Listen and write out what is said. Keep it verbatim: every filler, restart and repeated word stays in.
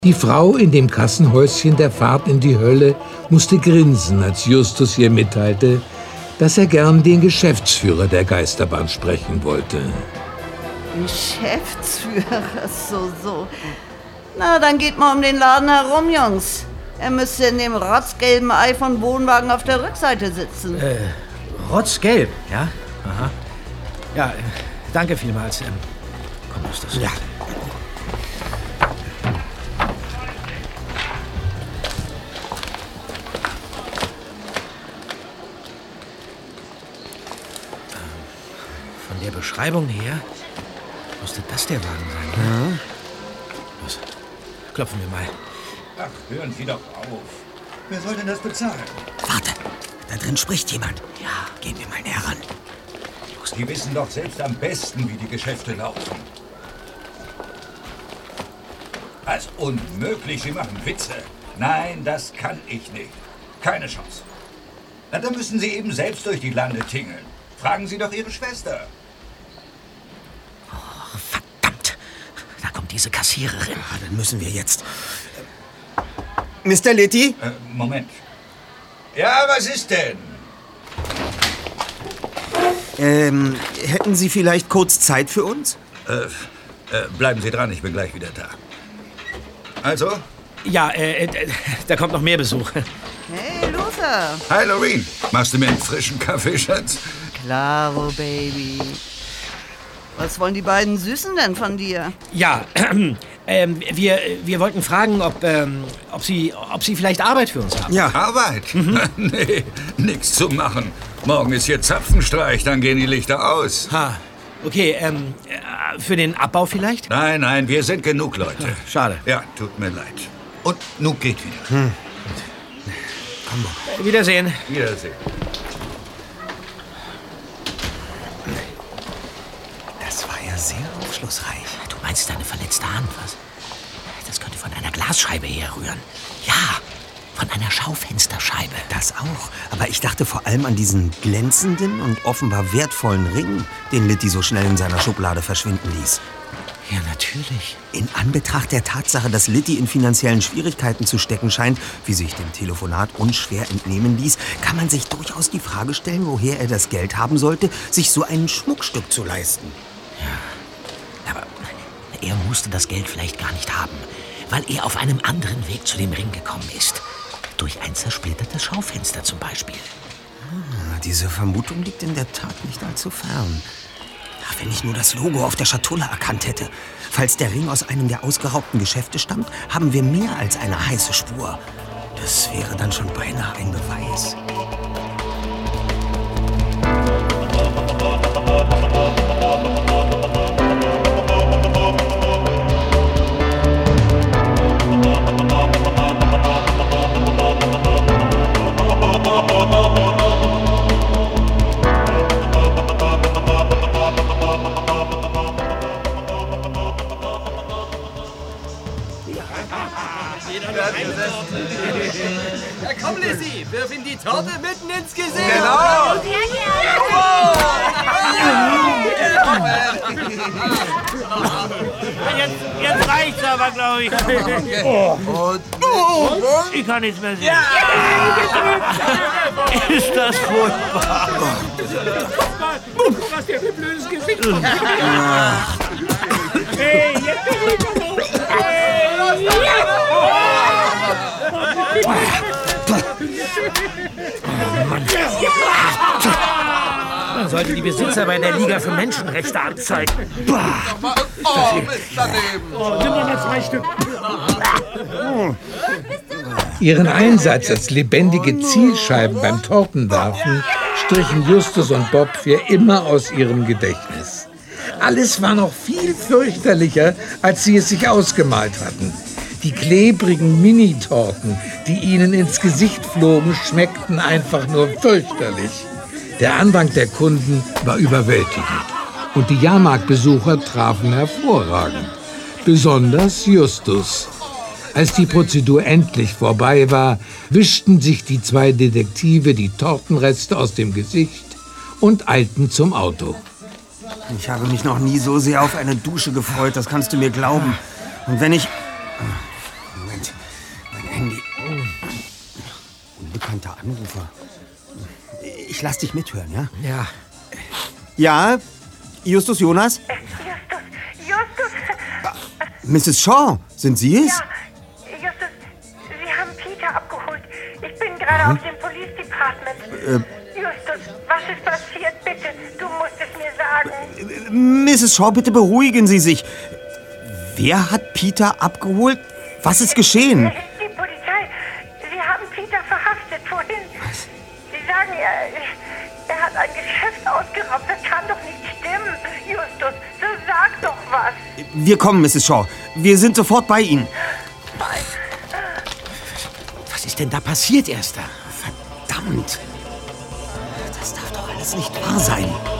Die Frau in dem Kassenhäuschen der Fahrt in die Hölle musste grinsen, als Justus ihr mitteilte, dass er gern den Geschäftsführer der Geisterbahn sprechen wollte. Geschäftsführer, so, so. Na, dann geht mal um den Laden herum, Jungs. Er müsste in dem rotzgelben Ei von Wohnwagen auf der Rückseite sitzen. Äh, rotzgelb, ja? Aha. Ja, äh, danke vielmals. Ähm, komm, Justus. Ja. Von der Beschreibung her musste das der Wagen sein. Ja. Los, klopfen wir mal. Ach, hören Sie doch auf. Wer soll denn das bezahlen? Warte, da drin spricht jemand. Ja, gehen wir mal näher ran. Die wissen doch selbst am besten, wie die Geschäfte laufen. Also unmöglich, Sie machen Witze. Nein, das kann ich nicht. Keine Chance. Na, dann müssen Sie eben selbst durch die Lande tingeln. Fragen Sie doch Ihre Schwester. Oh, verdammt. Da kommt diese Kassiererin. Ja, dann müssen wir jetzt... Mister Litti? Äh, Moment. Ja, was ist denn? Ähm, hätten Sie vielleicht kurz Zeit für uns? Äh, äh, bleiben Sie dran, ich bin gleich wieder da. Also? Ja, äh, da kommt noch mehr Besuch. Hey, Luther. Hi, Loreen. Machst du mir einen frischen Kaffee, Schatz? Klaro, Baby. Was wollen die beiden Süßen denn von dir? Ja, äh, ähm, wir, wir wollten fragen, ob, ähm, ob, Sie, ob Sie vielleicht Arbeit für uns haben. Ja. Arbeit? Mhm. Nee, nichts zu machen. Morgen ist hier Zapfenstreich, dann gehen die Lichter aus. Ha, okay, ähm, für den Abbau vielleicht? Nein, nein, wir sind genug Leute. Ach, schade. Ja, tut mir leid. Und nun geht wieder. Hm. Komm mal. Wiedersehen. Wiedersehen. Das war ja sehr aufschlussreich. Du meinst deine verletzte Hand, was? Das könnte von einer Glasscheibe herrühren. Ja, von einer Schaufensterscheibe. Das auch. Aber ich dachte vor allem an diesen glänzenden und offenbar wertvollen Ring, den Litti so schnell in seiner Schublade verschwinden ließ. Ja, natürlich. In Anbetracht der Tatsache, dass Litti in finanziellen Schwierigkeiten zu stecken scheint, wie sich dem Telefonat unschwer entnehmen ließ, kann man sich durchaus die Frage stellen, woher er das Geld haben sollte, sich so ein Schmuckstück zu leisten. Ja, aber er musste das Geld vielleicht gar nicht haben, weil er auf einem anderen Weg zu dem Ring gekommen ist. Durch ein zersplittertes Schaufenster zum Beispiel. Ah, diese Vermutung liegt in der Tat nicht allzu fern. Ach, wenn ich nur das Logo auf der Schatulle erkannt hätte. Falls der Ring aus einem der ausgeraubten Geschäfte stammt, haben wir mehr als eine heiße Spur. Das wäre dann schon beinahe ein Beweis. Ja, komm, Lizzie, wirf ihm die Torte mitten ins Gesicht. Genau. Jetzt, jetzt reicht's aber, glaube ich. Oh. Ich kann nichts mehr sehen. Ja. Ist das furchtbar. Was der für ein blödes Gesicht hat. Hey, jetzt bin ich los. Hey, Oh Mann. Man sollte die Besitzer bei der Liga für Menschenrechte anzeigen. Oh, Mist daneben. Oh, nimm doch mal zwei Stück. Ihren Einsatz als lebendige Zielscheiben beim Tortenwerfen strichen Justus und Bob für immer aus ihrem Gedächtnis. Alles war noch viel fürchterlicher, als sie es sich ausgemalt hatten. Die klebrigen Mini-Torten, die ihnen ins Gesicht flogen, schmeckten einfach nur fürchterlich. Der Andrang der Kunden war überwältigend. Und die Jahrmarktbesucher trafen hervorragend. Besonders Justus. Als die Prozedur endlich vorbei war, wischten sich die zwei Detektive die Tortenreste aus dem Gesicht und eilten zum Auto. Ich habe mich noch nie so sehr auf eine Dusche gefreut, das kannst du mir glauben. Und wenn ich... Unbekannter Anrufer. Ich lass dich mithören, ja? Ja. Ja? Justus Jonas? Justus, Justus. Misses Shaw, sind Sie es? Ja, Justus, Sie haben Peter abgeholt. Ich bin gerade Mhm. auf dem Police Department. Äh, Justus, was ist passiert? Bitte, du musst es mir sagen. Misses Shaw, bitte beruhigen Sie sich. Wer hat Peter abgeholt? Was ist geschehen? Die Polizei. Sie haben Peter verhaftet vorhin. Was? Sie sagen, er, er hat ein Geschäft ausgeraubt. Das kann doch nicht stimmen. Justus, so sag doch was. Wir kommen, Misses Shaw. Wir sind sofort bei Ihnen. Was ist denn da passiert, Erster? Verdammt. Das darf doch alles nicht wahr sein.